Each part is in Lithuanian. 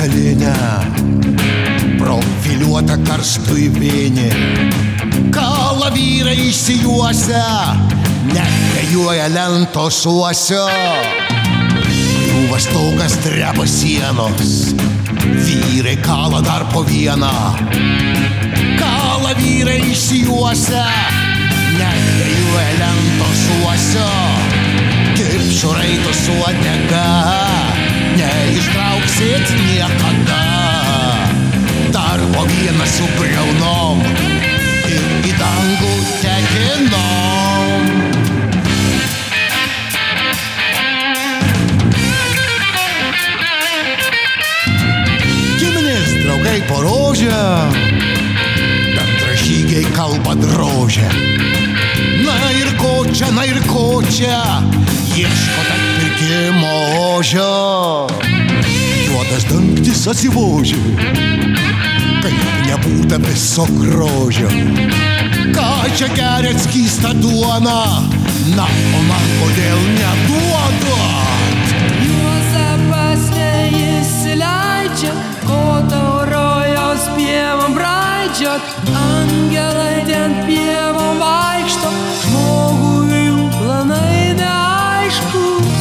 užpakalinę, profiliuotą karstų į vienį. Kala vyrai išsijuose, nebejuoja lentos uosio. Griūva stogas, dreba sienos, vyrai kala dar po vieną. Kala vyrai išsijuose, nebejuoja lentos uosio. Kaip šuraito su uodega, neištrauksit niekada. Dar po vieną su briaunom ir į dangų tekinom. Giminės draugai po rožę, bendražygiai kalba drožę. Na ir ko čia, ieško atpirkimo ožio. Juodas dangtis atsivožė, kaip nebūta viso grožio. Ką čia geriat skystą duoną, na, o man kodėl neduodat? Juozapas neįsileidžia, ko tau rojaus pievom braidžiot. Angelai ten pievom vaikšto, žmogui jų planai neaiškus.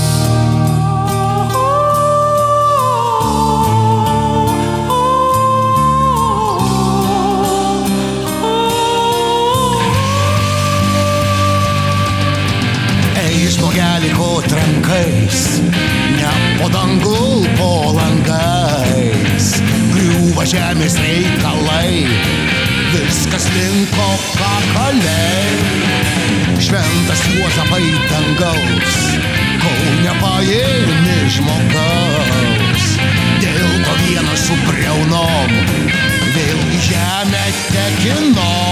Žmogelį ko trankais, ne po dangų, po langais. Griūva žemės reikalai, viskas linko kakaliai. Šventas Juozapai dangaus, kol nepaėmi žmogaus. Dėl to vienas su briaunom, vėl į žemę tekinom.